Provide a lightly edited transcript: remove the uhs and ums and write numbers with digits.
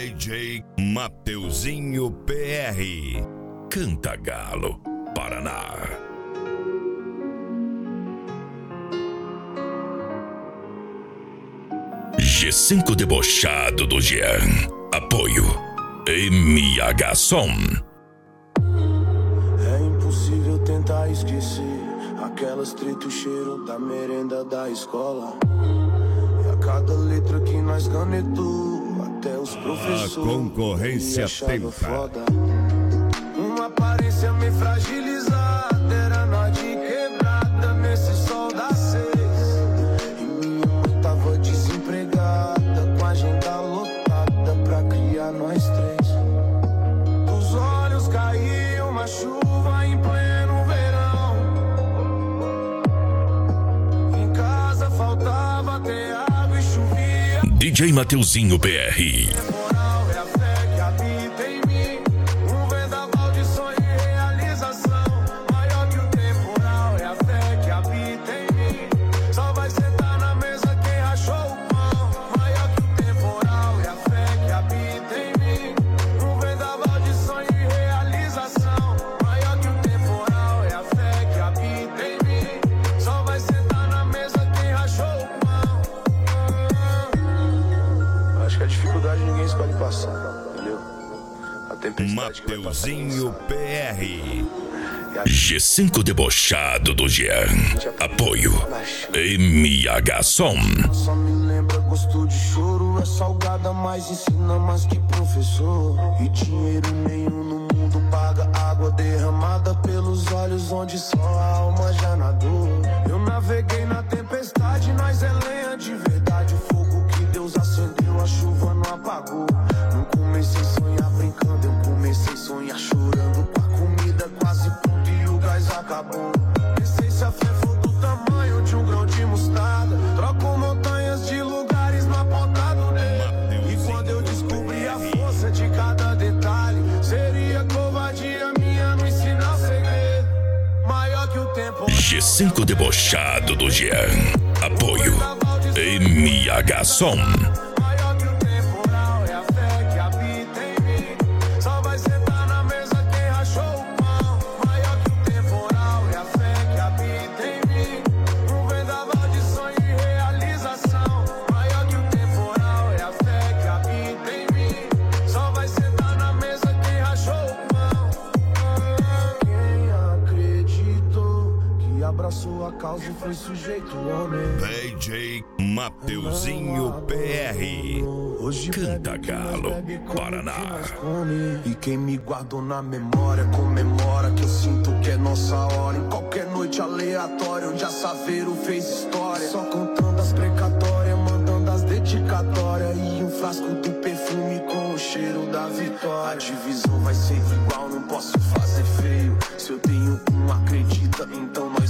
DJ Mateuzinho PR, Cantagalo, Paraná. G5 debochado do Jean. Apoio MH Som. É impossível tentar esquecer aquelas treta, o cheiro da merenda da escola. E a cada letra que nós canetou, até os professores. A concorrência tenta. Foda. Uma aparência meio fragilizada, era nós de quebrada nesse sol das 6. E minha mãe tava desempregada, com a agenda lotada pra criar nós 3. Dos olhos caiu uma chuva em pleno verão. Em casa faltava ter água e chovia. DJ Mateuzinho PR. Mateuzinho PR. G5 debochado do Jean. Apoio MH Som. Só me lembra gosto de choro. É salgada, mas ensina mais que professor. E dinheiro nenhum no mundo paga água derramada pelos olhos onde só a alma já nadou. Eu naveguei na tempestade, nós é lenha de verdade. O fogo que Deus acendeu, a chuva não apagou. Não comecei a sonhar brincando, eu comecei a sonhar chorando. Com a comida quase pronta e o gás acabou. Pensei se a fé for do tamanho de um grão de mostarda, troco montanhas de lugares na ponta do dedo. E quando eu descobri a força de cada detalhe, seria covardia minha não ensinar o segredo maior que o tempo. G5 debochado do Jean. Apoio MH Som. Abraçou a causa e foi sujeito homem. DJ Mateuzinho PR, Hoje Cantagalo, Paraná. E quem me guardou na memória comemora que eu sinto que é nossa hora. Em qualquer noite aleatória onde a Saveiro fez história. Só contando as precatórias, mandando as dedicatórias. E um frasco do perfume com o cheiro da vitória. A divisão vai ser igual, não posso fazer feio. Se eu tenho um, acredita, então nós